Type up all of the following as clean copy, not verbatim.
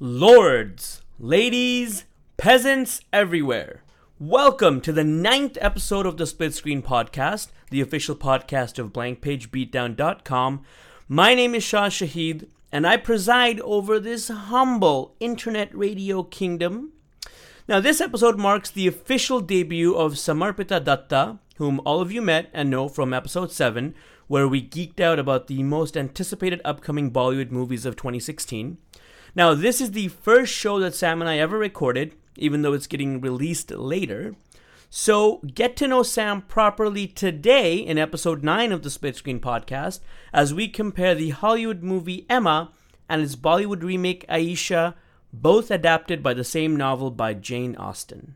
Lords, ladies, peasants everywhere. Welcome to the 9th episode of the Split Screen Podcast, the official podcast of BlankPageBeatdown.com. My name is Shah Shahid, and I preside over this humble internet radio kingdom. Now, this episode marks the official debut of Samarpita Datta, whom all of you met and know from episode 7, where we geeked out about the most anticipated upcoming Bollywood movies of 2016. Now, this is the first show that Sam and I ever recorded, even though it's getting released later. So, get to know Sam properly today in episode 9 of the Split Screen Podcast as we compare the Hollywood movie Emma and its Bollywood remake Aisha, both adapted by the same novel by Jane Austen.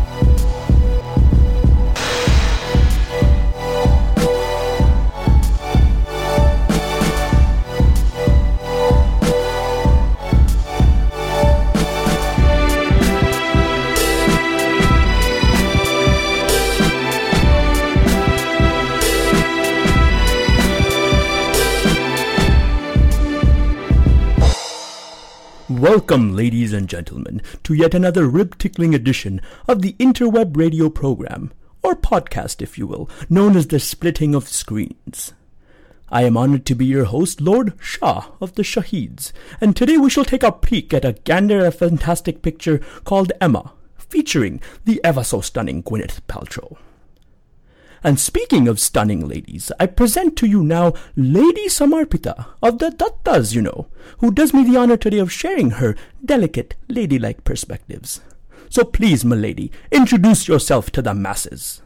Welcome, ladies and gentlemen, to yet another rib-tickling edition of the interweb radio program, or podcast if you will, known as the Splitting of Screens. I am honored to be your host, Lord Shah of the Shaheeds, and today we shall take a peek at a gander of fantastic picture called Emma, featuring the ever-so-stunning Gwyneth Paltrow. And speaking of stunning ladies, I present to you now Lady Samarpita of the Dattas, who does me the honor today of sharing her delicate, ladylike perspectives. So please, my lady, introduce yourself to the masses.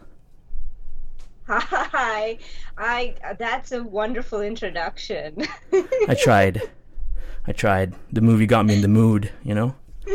Hi, that's a wonderful introduction. I tried. The movie got me in the mood, No,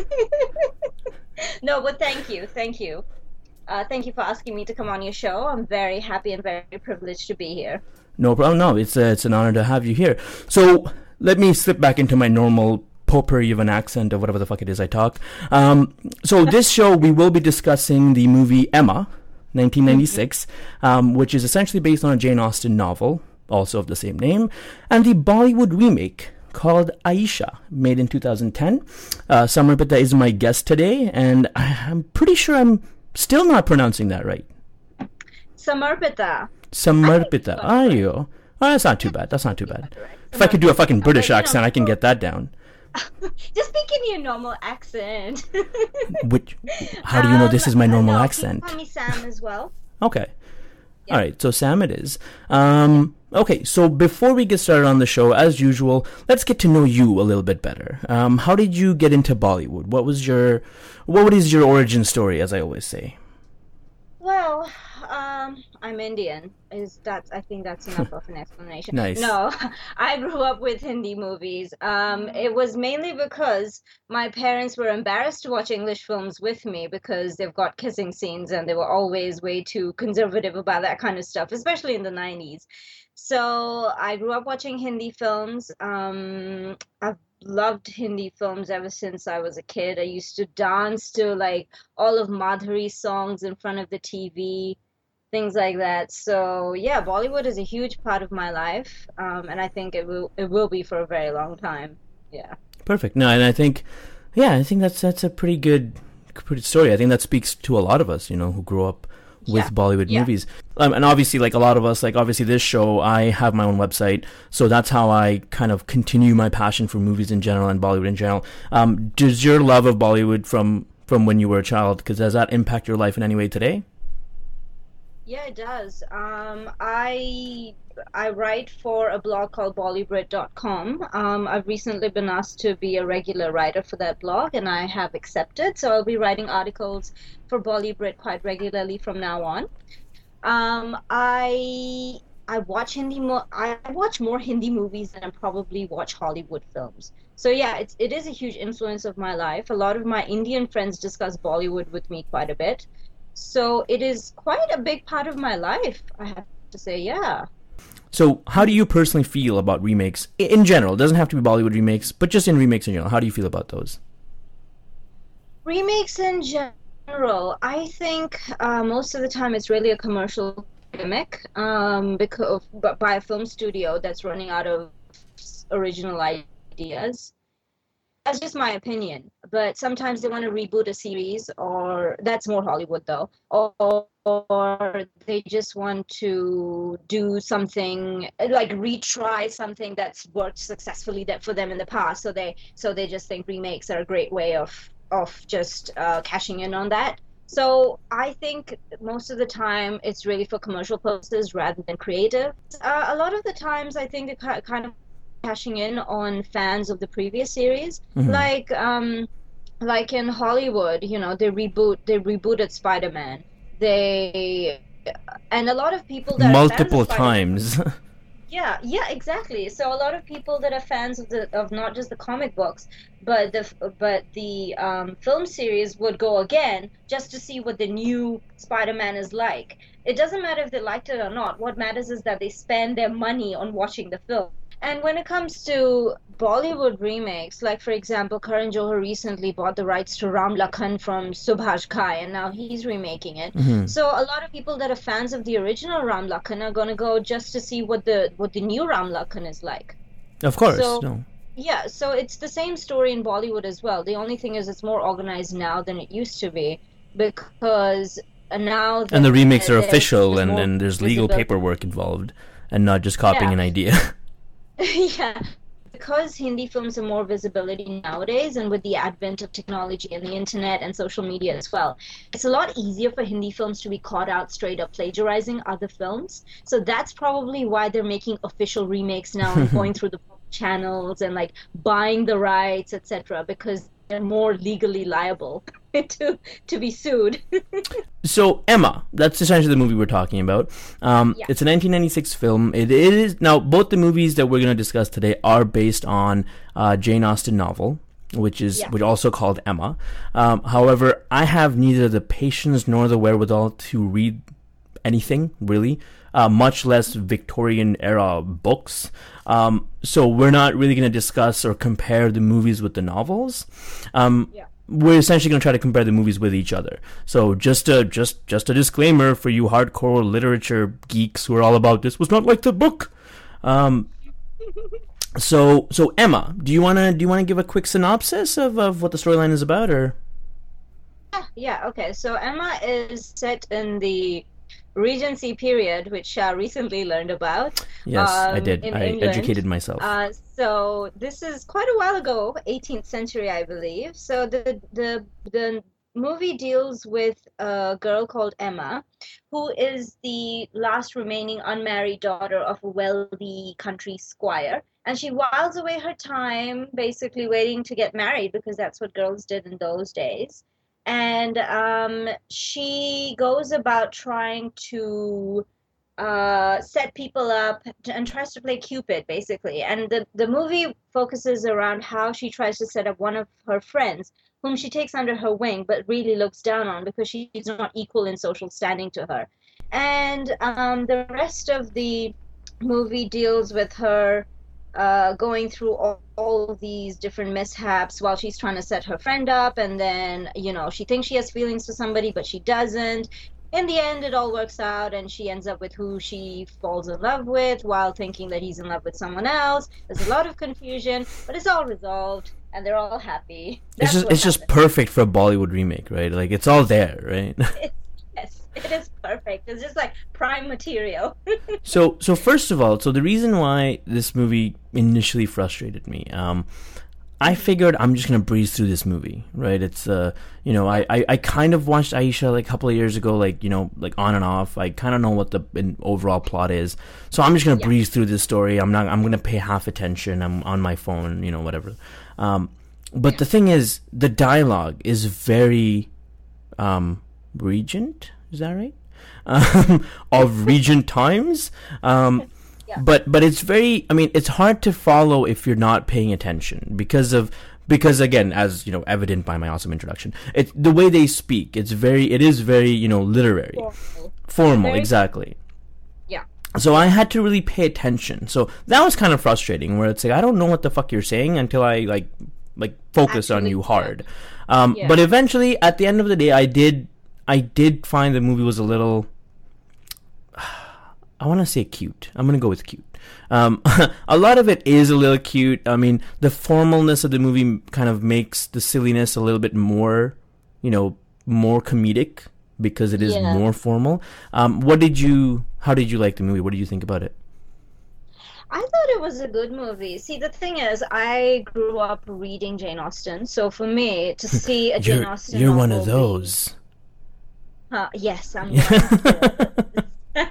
but thank you. Thank you for asking me to come on your show. I'm very happy and very privileged to be here. No problem. No, it's an honor to have you here. So let me slip back into my normal potpourri of an accent or whatever the fuck it is I talk. So this show we will be discussing the movie Emma, 1996, which is essentially based on a Jane Austen novel, also of the same name, and the Bollywood remake called Aisha, made in 2010. Samarpita is my guest today, and I'm pretty sure I'm still not pronouncing that right. Samarpita, are you? Oh, that's not too bad. If I could do a fucking British accent, I can get that down. Just speak in your normal accent. How do you know this is my normal accent? You can call me Sam as well. Okay. Yeah. All right, so Sam it is. Okay, so before we get started on the show, as usual, let's get to know you a little bit better. How did you get into Bollywood? What is your origin story, as I always say? Well, I'm Indian. I think that's enough of an explanation. Nice. No, I grew up with Hindi movies. It was mainly because my parents were embarrassed to watch English films with me because they've got kissing scenes and they were always way too conservative about that kind of stuff, especially in the 90s. So I grew up watching Hindi films. I've loved Hindi films ever since I was a kid. I used to dance to like all of Madhuri's songs in front of the TV, things like that. So yeah, Bollywood is a huge part of my life, and I think it will be for a very long time. Yeah. Perfect. No, and I think that's a pretty good story. I think that speaks to a lot of us, who grew up with Bollywood movies. And obviously, like a lot of us, like obviously this show, I have my own website, so that's how I kind of continue my passion for movies in general and Bollywood in general. Does your love of Bollywood from when you were a child, does that impact your life in any way today? Yeah, it does. I write for a blog called Bollybrit.com. I've recently been asked to be a regular writer for that blog, and I have accepted. So I'll be writing articles for Bollybrit quite regularly from now on. I watch I watch more Hindi movies than I probably watch Hollywood films. So yeah, it is a huge influence of my life. A lot of my Indian friends discuss Bollywood with me quite a bit. So it is quite a big part of my life, I have to say, yeah. So how do you personally feel about remakes in general? It doesn't have to be Bollywood remakes, but just in remakes in general. How do you feel about those? Remakes in general, I think most of the time it's really a commercial gimmick by a film studio that's running out of original ideas. that's just my opinion. But sometimes they want to reboot a series, or that's more Hollywood though, or they just want to do something like retry something that's worked successfully that for them in the past. So they just think remakes are a great way of just cashing in on that. So I think most of the time it's really for commercial purposes rather than creative. A lot of the times I think they kind of cashing in on fans of the previous series, like in Hollywood, they rebooted Spider-Man. They and a lot of people that are fans of Multiple Spider-Man, times. yeah, exactly. So a lot of people that are fans of not just the comic books, but the film series would go again just to see what the new Spider-Man is like. It doesn't matter if they liked it or not. What matters is that they spend their money on watching the film. And when it comes to Bollywood remakes, like for example, Karan Johar recently bought the rights to Ram Lakhan from Subhash Ghai, and now he's remaking it. So a lot of people that are fans of the original Ram Lakhan are going to go just to see what the new Ram Lakhan is like. Of course. So No. yeah, so it's the same story in Bollywood as well. The only thing is it's more organized now than it used to be because now And the remakes are there's official, and, more and there's legal visibility. paperwork involved, and not just copying Yeah. an idea. Yeah, because Hindi films have more visibility nowadays, and with the advent of technology and the internet and social media as well, it's a lot easier for Hindi films to be caught out straight up plagiarizing other films. So that's probably why they're making official remakes now and going through the channels and like buying the rights, etc., because they're more legally liable to be sued. So Emma, that's essentially the movie we're talking about. Yeah. It's a 1996 film. It is now both the movies that we're going to discuss today are based on Jane Austen novel, which also called Emma. However, I have neither the patience nor the wherewithal to read anything really, much less Victorian era books. So we're not really going to discuss or compare the movies with the novels. We're essentially going to try to compare the movies with each other. So just a disclaimer for you hardcore literature geeks who are all about this was not like the book. So Emma, do you wanna give a quick synopsis of what the storyline is about, or? Yeah, okay. So Emma is set in the Regency period, which Shah recently learned about. Yes, I did. In I England. educated myself. So this is quite a while ago, 18th century, I believe. So the movie deals with a girl called Emma, who is the last remaining unmarried daughter of a wealthy country squire. And she whiles away her time basically waiting to get married because that's what girls did in those days. And she goes about trying to set people up and tries to play Cupid, basically. And the movie focuses around how she tries to set up one of her friends, whom she takes under her wing, but really looks down on because she's not equal in social standing to her. And the rest of the movie deals with her going through all these different mishaps while she's trying to set her friend up, and then she thinks she has feelings for somebody but she doesn't. In the end it all works out and she ends up with who she falls in love with while thinking that he's in love with someone else. There's a lot of confusion, but it's all resolved and they're all happy. It's just perfect for a Bollywood remake, right? Like it's all there, right? Yes, it is perfect. It's just like prime material. So first of all, the reason why this movie initially frustrated me, I figured I'm just gonna breeze through this movie, right? It's I kind of watched Aisha like a couple of years ago, like on and off. I kind of know what the overall plot is, so I'm just gonna breeze through this story. I'm gonna pay half attention. I'm on my phone, whatever. But the thing is, the dialogue is very Regent, is that right? Of Regent times. But it's very, it's hard to follow if you're not paying attention because again, as evident by my awesome introduction, it's the way they speak. It is very literary, formal, Very, exactly. yeah. So I had to really pay attention. So that was kind of frustrating, where it's like I don't know what the fuck you're saying until I like focus on you hard. But eventually, at the end of the day, I did find the movie was a little, I want to say cute. I'm going to go with cute. A lot of it is a little cute. I mean, the formalness of the movie kind of makes the silliness a little bit more, more comedic because it is more formal. How did you like the movie? What did you think about it? I thought it was a good movie. See, the thing is, I grew up reading Jane Austen, so for me to see a Jane Austen you're one of those. Yes, I'm one.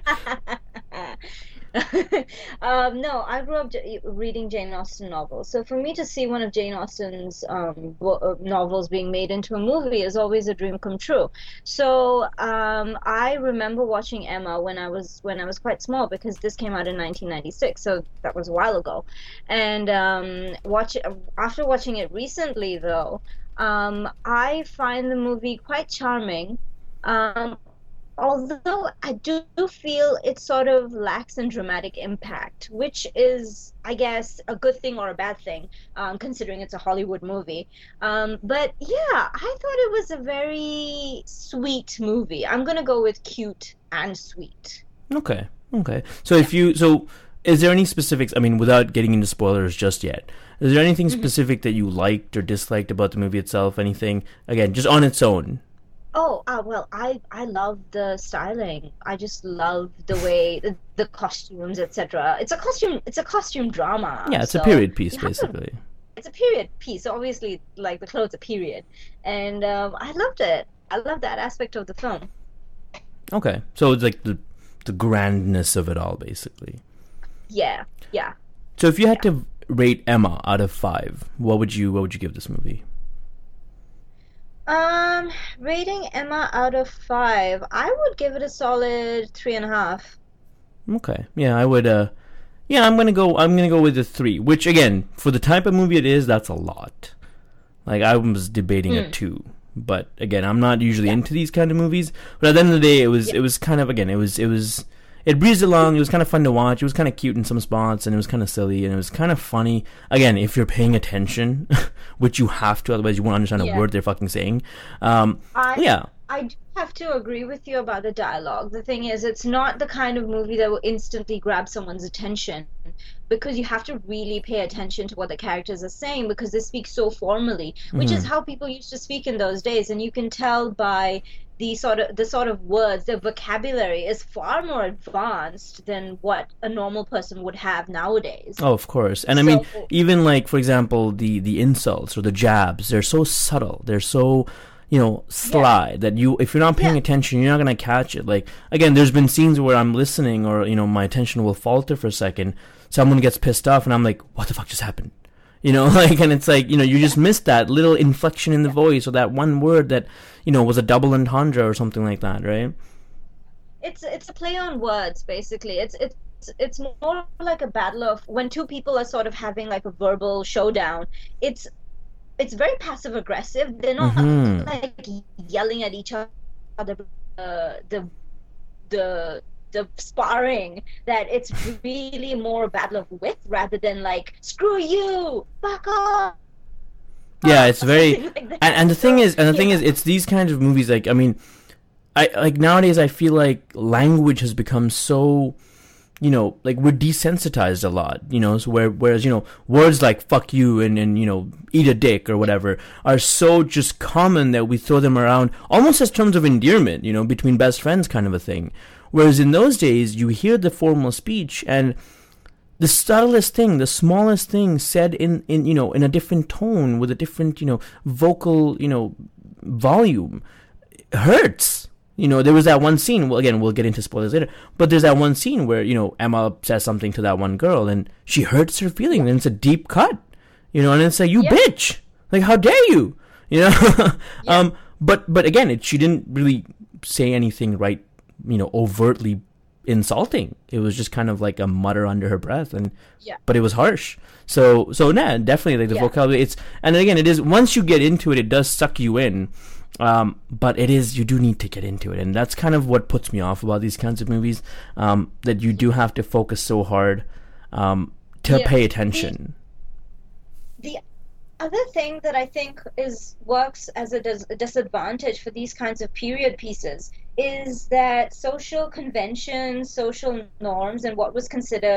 No, I grew up reading Jane Austen novels. So for me to see one of Jane Austen's novels being made into a movie is always a dream come true. So I remember watching Emma when I was quite small because this came out in 1996, so that was a while ago. And after watching it recently, though, I find the movie quite charming. Although I do feel it sort of lacks in dramatic impact, which is, I guess, a good thing or a bad thing, considering it's a Hollywood movie. But yeah, I thought it was a very sweet movie. I'm gonna go with cute and sweet. Okay. So is there any specifics? I mean, without getting into spoilers just yet, is there anything specific that you liked or disliked about the movie itself? Anything, again, just on its own? Oh, well, I love the styling. I just love the way the costumes, etc. It's a costume drama. Yeah, it's a period piece, basically. It's a period piece. So obviously, like the clothes are period, and I loved it. I love that aspect of the film. Okay, so it's like the grandness of it all, basically. Yeah. So if you had to rate Emma out of 5, what would you give this movie? Rating Emma out of 5, I would give it a solid 3.5. Okay, yeah, I would. I'm gonna go with a 3. Which again, for the type of movie it is, that's a lot. Like I was debating a 2, but again, I'm not usually into these kind of movies. But at the end of the day, it was kind of it breezed along. It was kind of fun to watch. It was kind of cute in some spots, and it was kind of silly, and it was kind of funny. Again, if you're paying attention, which you have to, otherwise you won't understand a word they're fucking saying. I do have to agree with you about the dialogue. The thing is, it's not the kind of movie that will instantly grab someone's attention because you have to really pay attention to what the characters are saying because they speak so formally, which is how people used to speak in those days, and you can tell by the sort of words, the vocabulary is far more advanced than what a normal person would have nowadays. Oh, of course. And I mean, even like, for example, the insults or the jabs, they're so subtle. They're so, sly that if you're not paying attention, you're not going to catch it. Like, again, there's been scenes where I'm listening or, my attention will falter for a second. Someone gets pissed off and I'm like, what the fuck just happened? And it's like, you just missed that little inflection in the voice or that one word that, was a double entendre or something like that, right? It's a play on words, basically. It's more like a battle of when two people are sort of having like a verbal showdown. It's very passive aggressive. They're not like yelling at each other. The sparring, that it's really more a battle of wit rather than like screw you, fuck off. Yeah, it's very like and the thing is it's these kinds of movies, like, I mean, I like nowadays I feel like language has become so, like we're desensitized a lot, so whereas words like fuck you and eat a dick or whatever are so just common that we throw them around almost as terms of endearment, between best friends kind of a thing. Whereas in those days, you hear the formal speech and the subtlest thing, the smallest thing said in a different tone with a different, vocal, volume hurts. There was that one scene, well, again, we'll get into spoilers later, but there's that one scene where, Emma says something to that one girl and she hurts her feelings and it's a deep cut, and it's like, you bitch, like, how dare you, but again, she didn't really say anything right, overtly insulting. It was just kind of like a mutter under her breath, but it was harsh. So definitely like the vocabulary. And again, it is, once you get into it, it does suck you in. But you do need to get into it, and that's kind of what puts me off about these kinds of movies. That you do have to focus so hard to pay attention. The other thing that I think works as a disadvantage for these kinds of period pieces is that social conventions, social norms, and what was considered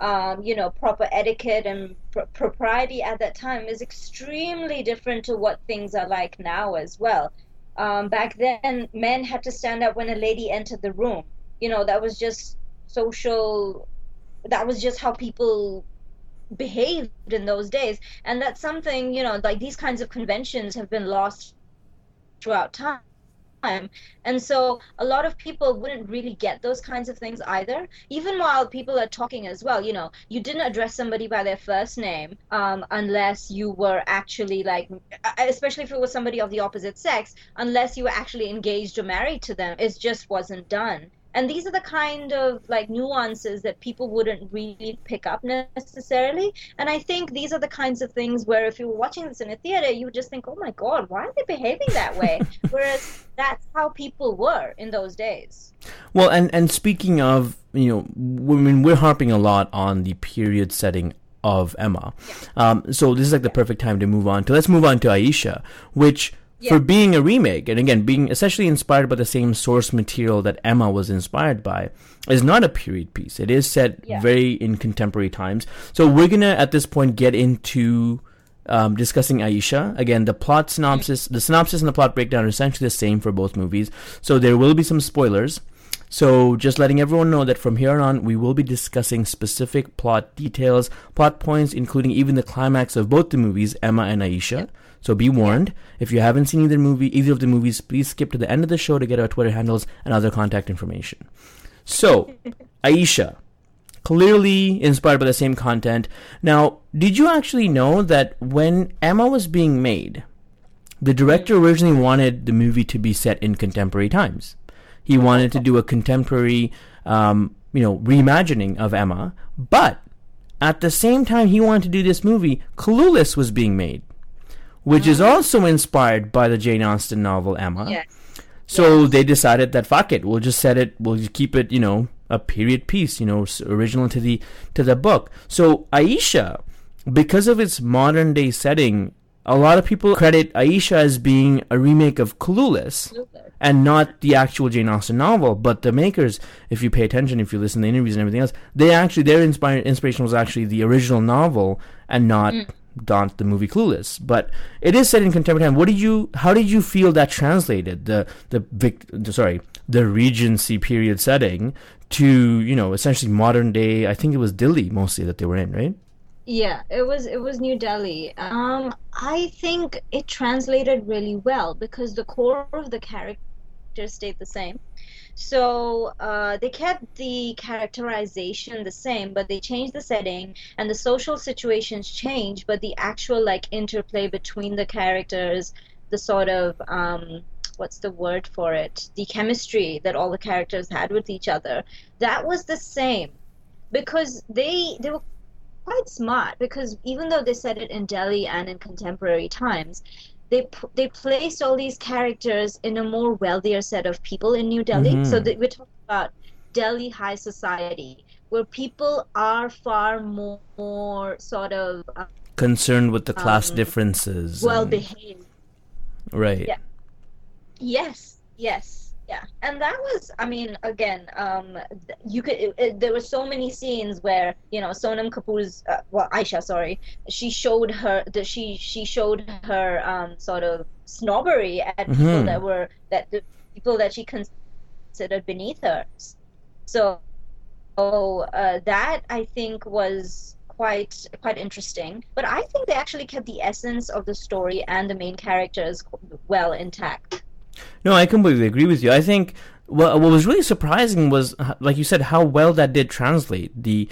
proper etiquette and propriety at that time is extremely different to what things are like now as well. Back then, men had to stand up when a lady entered the room. That was just social, that was just how people behaved in those days. And that's something, like these kinds of conventions have been lost throughout time. And so a lot of people wouldn't really get those kinds of things either. Even while people are talking as well, you didn't address somebody by their first name unless you were actually like, especially if it was somebody of the opposite sex, unless you were actually engaged or married to them. It just wasn't done. And these are the kind of like nuances that people wouldn't really pick up necessarily. And I think these are the kinds of things where if you were watching this in a theater, you would just think, oh my God, why are they behaving that way? Whereas that's how people were in those days. Well, and speaking of, we're harping a lot on the period setting of Emma. Yeah. So this is like the perfect time to move on to, let's move on to Aisha, which... For being a remake, and again, being essentially inspired by the same source material that Emma was inspired by, is not a period piece. It is set very in contemporary times. So we're going to, at this point, get into discussing Aisha. Again, the synopsis and the plot breakdown are essentially the same for both movies. So there will be some spoilers. So just letting everyone know that from here on, we will be discussing specific plot details, plot points, including even the climax of both the movies, Emma and Aisha. Yep. So be warned. If you haven't seen either of the movies, please skip to the end of the show to get our Twitter handles and other contact information. So, Aisha, clearly inspired by the same content. Now, did you actually know that when Emma was being made, the director originally wanted the movie to be set in contemporary times? He wanted to do a contemporary, reimagining of Emma, but at the same time he wanted to do this movie, Clueless was being made, which is also inspired by the Jane Austen novel Emma. Yeah. So they decided that fuck it, we'll just keep it, a period piece, original to the book. So Aisha, because of its modern day setting, a lot of people credit Aisha as being a remake of Clueless and not the actual Jane Austen novel. But the makers, if you pay attention, if you listen to the interviews and everything else, their inspiration was actually the original novel and not the movie Clueless. But it is set in contemporary time. How did you feel that translated the Regency period setting to essentially modern day? I think it was Delhi mostly that they were in, right? Yeah, it was New Delhi. I think it translated really well because the core of the characters stayed the same. So they kept the characterization the same, but they changed the setting and the social situations changed, but the actual interplay between the characters, the sort of what's the word for it? The chemistry that all the characters had with each other, that was the same. Because they were quite smart, because even though they set it in Delhi and in contemporary times, they placed all these characters in a more wealthier set of people in New Delhi. Mm-hmm. So we're talking about Delhi high society, where people are far more sort of concerned with the class differences, well behaved. Right. Yeah. Yes. Yeah, and that was, again, there were so many scenes where, Sonam Kapoor's, Aisha, sorry, she showed her sort of snobbery at people the people that she considered beneath her. So, that I think was quite interesting. But I think they actually kept the essence of the story and the main characters well intact. No, I completely agree with you. I think what was really surprising was, like you said, how well that did translate the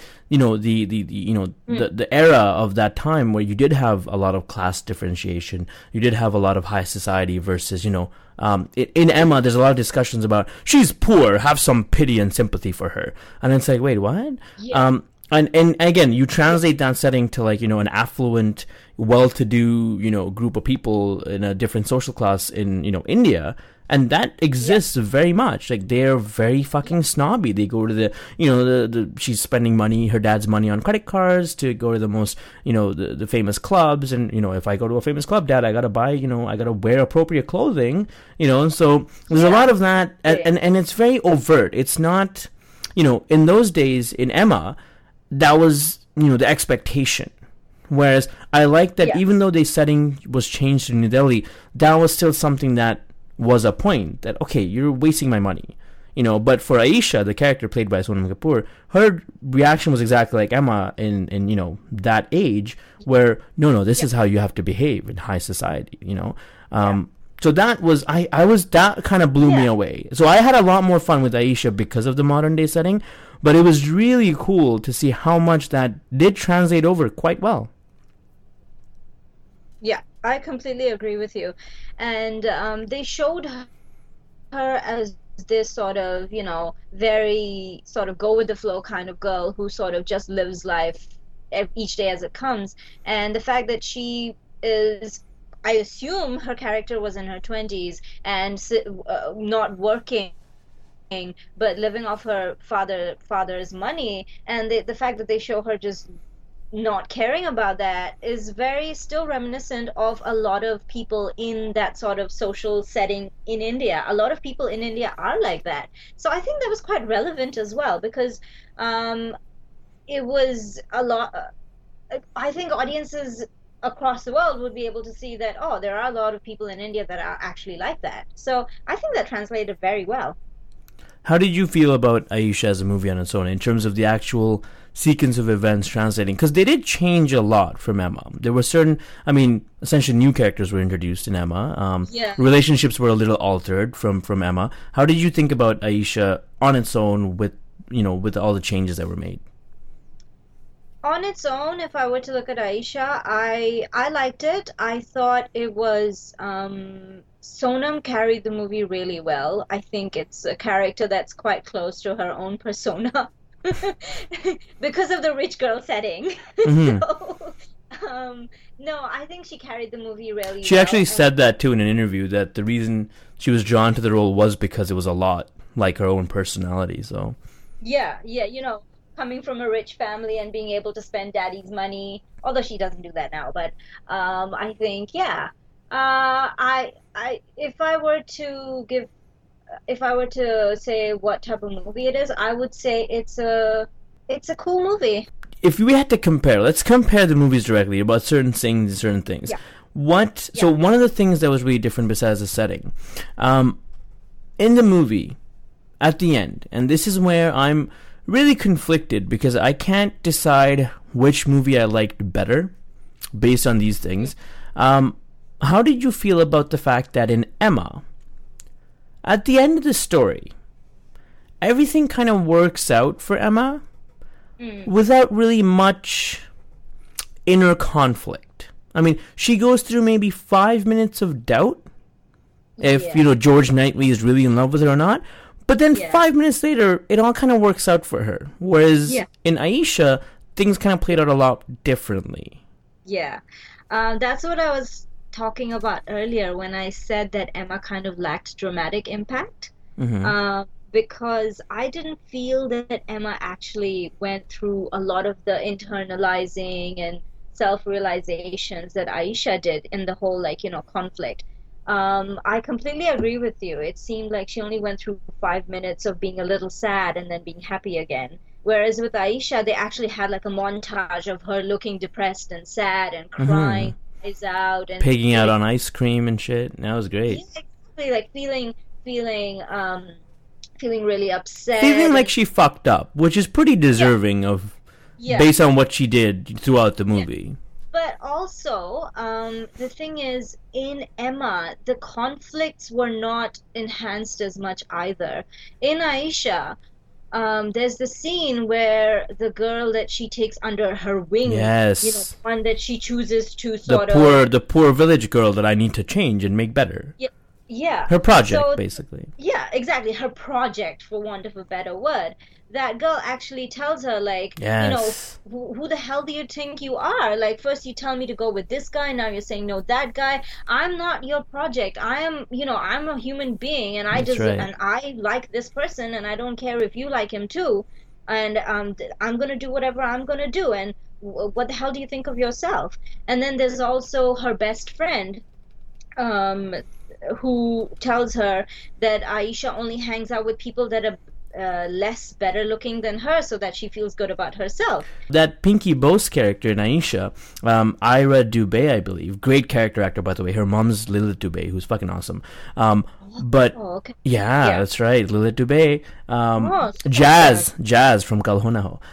era of that time where you did have a lot of class differentiation. You did have a lot of high society versus, in Emma, there's a lot of discussions about she's poor, have some pity and sympathy for her. And it's like, wait, what? Yeah. And again, you translate that setting to an affluent, well-to-do, group of people in a different social class in, India. And that exists very much. They're very fucking snobby. They go to the she's spending money, her dad's money on credit cards to go to the most, the famous clubs. And, if I go to a famous club, Dad, I gotta buy, I gotta wear appropriate clothing, so there's a lot of that. And it's very overt. It's not, in those days in Emma, that was, the expectation. Whereas I like that even though the setting was changed to New Delhi, that was still something that was a point that, okay, you're wasting my money. But for Aisha, the character played by Sonam Kapoor, her reaction was exactly like Emma in that age, where no, this is how you have to behave in high society. So that was that kind of blew me away. So I had a lot more fun with Aisha because of the modern day setting, but it was really cool to see how much that did translate over quite well. Yeah, I completely agree with you. And they showed her as this sort of, very sort of go with the flow kind of girl who sort of just lives life each day as it comes. And the fact that she is, I assume her character was in her 20s and not working, but living off her father's money, and the fact that they show her just not caring about that is very still reminiscent of a lot of people in that sort of social setting in India. A lot of people in India are like that. So I think that was quite relevant as well, because it was a lot. I think audiences across the world would be able to see that, oh, there are a lot of people in India that are actually like that. So I think that translated very well. How did you feel about Aisha as a movie on its own in terms of the actual sequence of events translating? Because they did change a lot from Emma. There were certain, essentially new characters were introduced in Emma. Relationships were a little altered from Emma. How did you think about Aisha on its own with all the changes that were made? On its own, if I were to look at Aisha, I liked it. I thought it was Sonam carried the movie really well. I think it's a character that's quite close to her own persona because of the rich girl setting. So, no, I think she carried the movie really well. She actually said that too in an interview, that the reason she was drawn to the role was because it was a lot like her own personality. So yeah, coming from a rich family and being able to spend daddy's money, although she doesn't do that now, but I think, if I were to say what type of movie it is, I would say it's a cool movie. If we had to compare, let's compare the movies directly about certain things and certain things. Yeah. So one of the things that was really different besides the setting, in the movie, at the end, and this is where I'm really conflicted because I can't decide which movie I liked better based on these things. How did you feel about the fact that in Emma, at the end of the story, everything kind of works out for Emma without really much inner conflict? She goes through maybe 5 minutes of doubt if, George Knightley is really in love with her or not. But then 5 minutes later, it all kind of works out for her. Whereas in Aisha, things kind of played out a lot differently. Yeah. That's what I was talking about earlier when I said that Emma kind of lacked dramatic impact. Because I didn't feel that Emma actually went through a lot of the internalizing and self-realizations that Aisha did in the whole, conflict. I completely agree with you. It seemed like she only went through 5 minutes of being a little sad and then being happy again. Whereas with Aisha, they actually had like a montage of her looking depressed and sad and crying, eyes out, and pigging out on ice cream and shit. That was great. Yeah, exactly, like feeling really upset, feeling like she fucked up, which is pretty deserving of, based on what she did throughout the movie. Yeah. But also, the thing is, in Emma, the conflicts were not enhanced as much either. In Aisha, there's the scene where the girl that she takes under her wing, the one that she chooses to the poor village girl that I need to change and make better. Yeah. Her project, basically. Yeah, exactly. Her project, for want of a better word. That girl actually tells her, who the hell do you think you are? Like, first you tell me to go with this guy, now you're saying no, that guy. I'm not your project. I am, I'm a human being, and and I like this person, and I don't care if you like him too. And I'm gonna do whatever I'm gonna do. And what the hell do you think of yourself? And then there's also her best friend, who tells her that Aisha only hangs out with people that are less better looking than her so that she feels good about herself. That Pinky Bose character in Aisha, Ira Dubé, I believe, great character actor, by the way. Her mom's Lilith Dubé, who's fucking awesome. But okay. yeah, that's right, Lilith Dubé. So Jazz from Kal Ho Na Ho.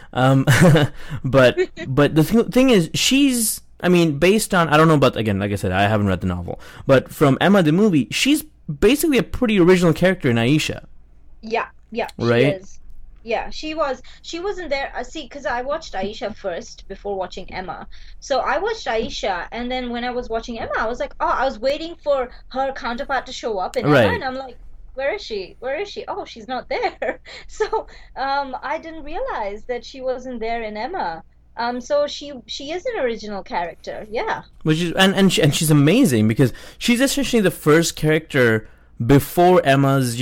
But the thing is, she's, I mean, based on, I don't know about, again, like I said, I haven't read the novel, but from Emma the movie, she's basically a pretty original character in Aisha. Yeah, right? she is. Yeah, she was. She wasn't there. See, because I watched Aisha first before watching Emma. So I watched Aisha, and then when I was watching Emma, I was like, oh, I was waiting for her counterpart to show up in Emma, and I'm like, where is she? Where is she? Oh, she's not there. So I didn't realize that she wasn't there in Emma. So she is an original character. Yeah. Which is and she's amazing because she's essentially the first character before Emma's,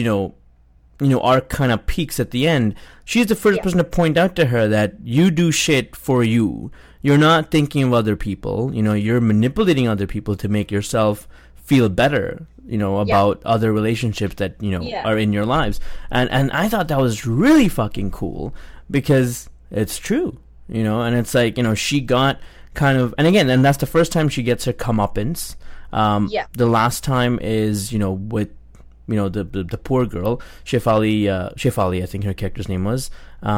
arc kind of peaks at the end. She's the first person to point out to her that you do shit for you. You're not thinking of other people. You're manipulating other people to make yourself feel better, about other relationships that, are in your lives. And I thought that was really fucking cool because it's true, and it's like, she got kind of, and again, and that's the first time she gets her comeuppance. The last time is, with, the poor girl, Shefali, I think her character's name was,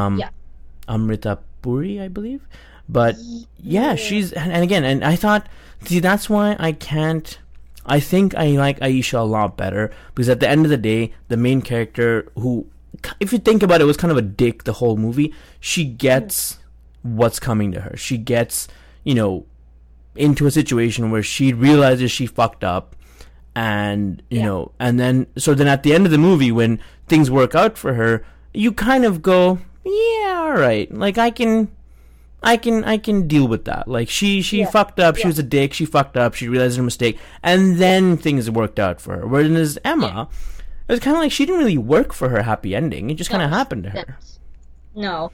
Amrita Puri, I believe. But yeah, she's, and again, and I thought, see, that's why I think I like Aisha a lot better, because at the end of the day, the main character, who, if you think about it, was kind of a dick the whole movie, she gets what's coming to her. She gets, into a situation where she realizes she fucked up, and and then at the end of the movie, when things work out for her, you kind of go, yeah, all right, like I can deal with that. Like she fucked up, she was a dick, she fucked up, she realized her mistake, and then things worked out for her. Whereas Emma, it was kind of like she didn't really work for her happy ending. It just kind of happened to her. No.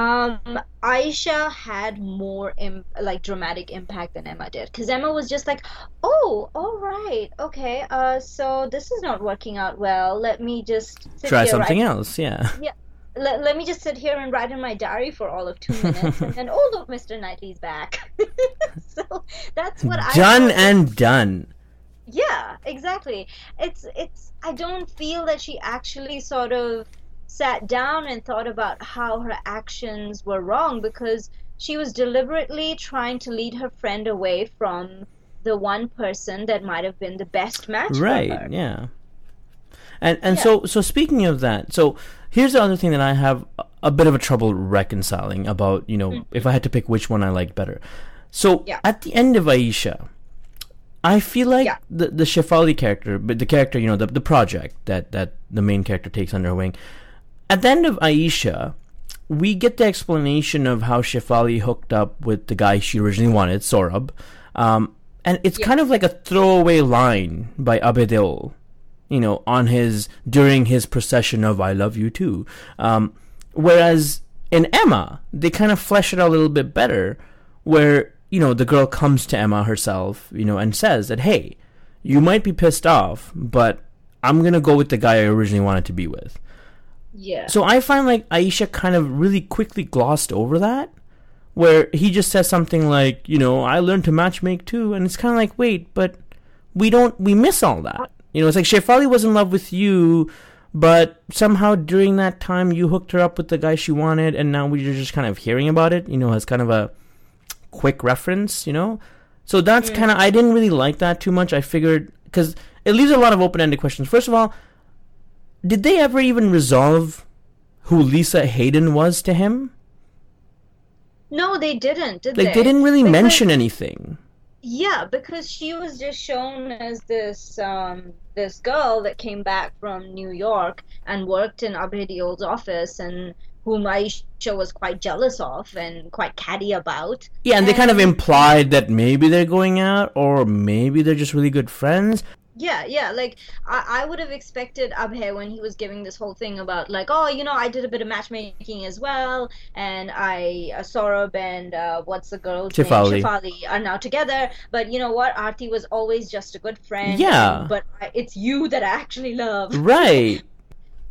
Aisha had more dramatic impact than Emma did, because Emma was just like, oh, all right, okay, so this is not working out well, let me just try something else. Let me just sit here and write in my diary for all of 2 minutes, and then, oh look, Mr. Knightley's back. So that's what done. Yeah, exactly. It's I don't feel that she actually sort of sat down and thought about how her actions were wrong, because she was deliberately trying to lead her friend away from the one person that might have been the best match for her. Right, yeah. And so speaking of that, so here's the other thing that I have a bit of a trouble reconciling about, if I had to pick which one I liked better. So at the end of Aisha, I feel like the Shefali character, but the character, the project that the main character takes under her wing, at the end of Aisha, we get the explanation of how Shefali hooked up with the guy she originally wanted, Saurabh, and it's kind of like a throwaway line by Abhay Deol, during his procession of "I love you too." Whereas in Emma, they kind of flesh it out a little bit better, where the girl comes to Emma herself, and says that, hey, you might be pissed off, but I'm gonna go with the guy I originally wanted to be with. Yeah. So I find like Aisha kind of really quickly glossed over that, where he just says something like, I learned to matchmake too, and it's kind of like, wait, but we miss all that. It's like Shefali was in love with you, but somehow during that time you hooked her up with the guy she wanted, and now we're just kind of hearing about it, as kind of a quick reference, So that's kind of, I didn't really like that too much. I figured, because it leaves a lot of open-ended questions. First of all, did they ever even resolve who Lisa Hayden was to him? No, they didn't, did they? They didn't really mention anything. Yeah, because she was just shown as this this girl that came back from New York and worked in Abhay Deol's office, and whom Aisha was quite jealous of and quite catty about. Yeah, and they kind of implied that maybe they're going out, or maybe they're just really good friends. Yeah, like, I would have expected Abhay, when he was giving this whole thing about, like, oh, I did a bit of matchmaking as well, and Saurabh and, what's the girl's name? Shefali are now together, but you know what? Aarti was always just a good friend. Yeah. But it's you that I actually love. Right.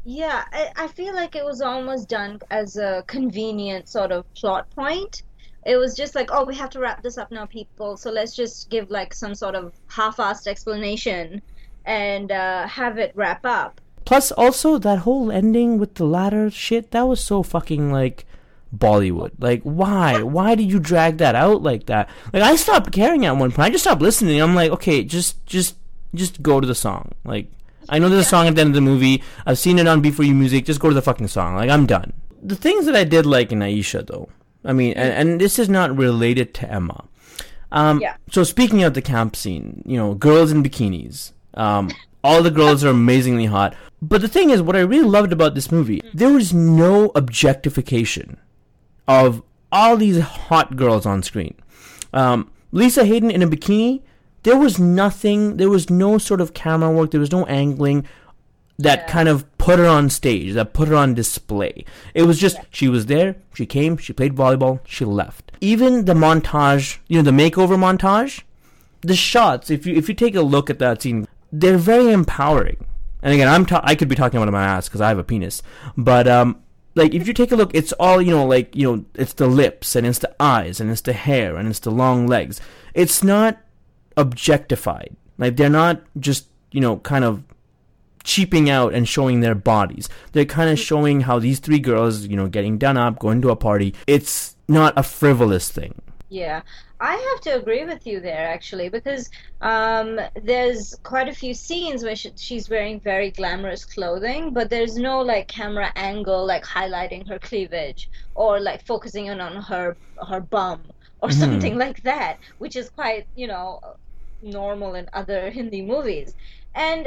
Yeah, I feel like it was almost done as a convenient sort of plot point. It was just like, oh, we have to wrap this up now, people. So let's just give like some sort of half-assed explanation and have it wrap up. Plus, also that whole ending with the ladder shit, that was so fucking like Bollywood. Like, why? Why did you drag that out like that? Like, I stopped caring at one point. I just stopped listening. I'm like, okay, just go to the song. Like, I know there's a song at the end of the movie. I've seen it on Before You Music. Just go to the fucking song. Like, I'm done. The things that I did like in Aisha, though, I mean, and this is not related to Emma. Yeah. So speaking of the camp scene, girls in bikinis. All the girls are amazingly hot. But the thing is, what I really loved about this movie, there was no objectification of all these hot girls on screen. Lisa Hayden in a bikini, there was nothing, there was no sort of camera work, there was no angling that kind of put her on stage, that put her on display. It was just, she was there, she came, she played volleyball, she left. Even the montage, the makeover montage, the shots, if you take a look at that scene, they're very empowering. And again, I could be talking about my ass because I have a penis, but like if you take a look, it's all it's the lips and it's the eyes and it's the hair and it's the long legs. It's not objectified. Like they're not just kind of cheaping out and showing their bodies. They're kind of showing how these three girls, getting done up, going to a party. It's not a frivolous thing. Yeah, I have to agree with you there actually because there's quite a few scenes where she's wearing very glamorous clothing, but there's no like camera angle like highlighting her cleavage or like focusing in on her bum or something like that, which is quite, normal in other Hindi movies. And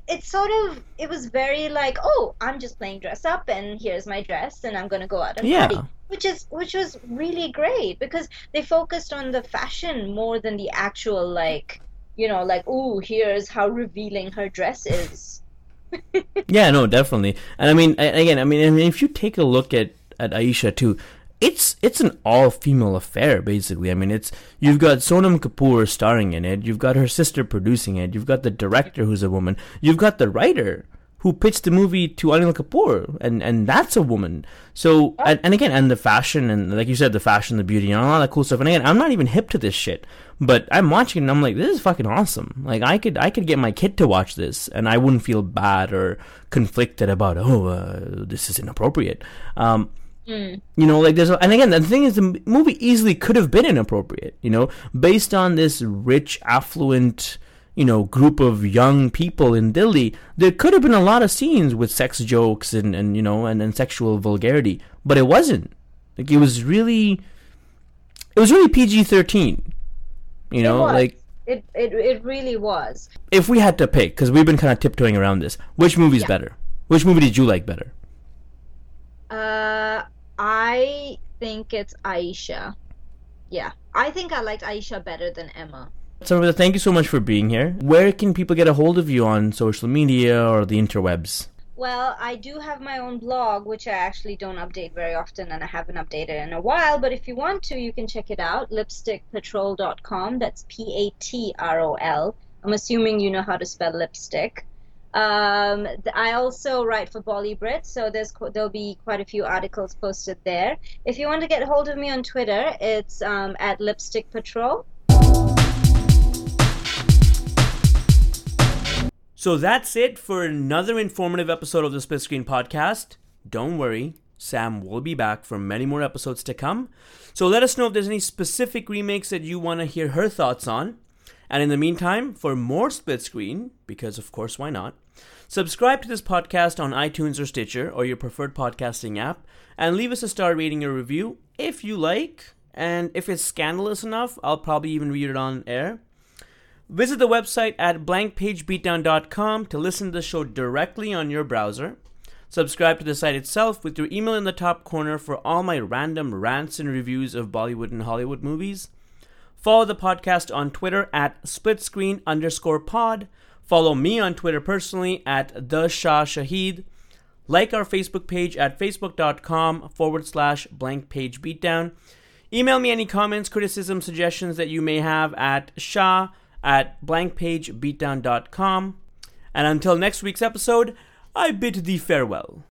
it was very like, oh, I'm just playing dress up and here's my dress and I'm gonna go out and party. Which was really great because they focused on the fashion more than the actual like, like, ooh, here's how revealing her dress is. Yeah, no, definitely. And I mean, if you take a look at Aisha too, it's an all-female affair, basically. I mean, you've got Sonam Kapoor starring in it, you've got her sister producing it, you've got the director who's a woman, you've got the writer who pitched the movie to Anil Kapoor, and that's a woman. So, and again, and the fashion, and like you said, the fashion, the beauty, and all that cool stuff. And again, I'm not even hip to this shit, but I'm watching it and I'm like, this is fucking awesome. Like, I could get my kid to watch this, and I wouldn't feel bad or conflicted about, this is inappropriate. Like and again, the thing is, the movie easily could have been inappropriate, based on this rich, affluent, group of young people in Delhi. There could have been a lot of scenes with sex jokes and sexual vulgarity, but it wasn't. Like, it was really PG-13, like. It really was. If we had to pick, because we've been kind of tiptoeing around this, which movie's better? Which movie did you like better? I think it's Aisha. Yeah, I think I liked Aisha better than Emma. So thank you so much for being here. Where can people get a hold of you on social media or the interwebs? Well, I do have my own blog, which I actually don't update very often, and I haven't updated in a while. But if you want to, you can check it out, lipstickpatrol.com. That's Patrol. I'm assuming you know how to spell lipstick. I also write for Bolly Brit, so there'll be quite a few articles posted there. If you want to get hold of me on Twitter, it's at Lipstick Patrol. So that's it for another informative episode of the Split Screen Podcast. Don't worry, Sam will be back for many more episodes to come. So let us know if there's any specific remakes that you want to hear her thoughts on. And in the meantime, for more Split Screen, because of course, why not, subscribe to this podcast on iTunes or Stitcher or your preferred podcasting app, and leave us a star rating or review if you like. And if it's scandalous enough, I'll probably even read it on air. Visit the website at blankpagebeatdown.com to listen to the show directly on your browser. Subscribe to the site itself with your email in the top corner for all my random rants and reviews of Bollywood and Hollywood movies. Follow the podcast on Twitter at splitscreen_pod. Follow me on Twitter personally at The Shah Shahid. Like our Facebook page at facebook.com/blankpagebeatdown. Email me any comments, criticisms, suggestions that you may have at shah@blankpagebeatdown.com. And until next week's episode, I bid thee farewell.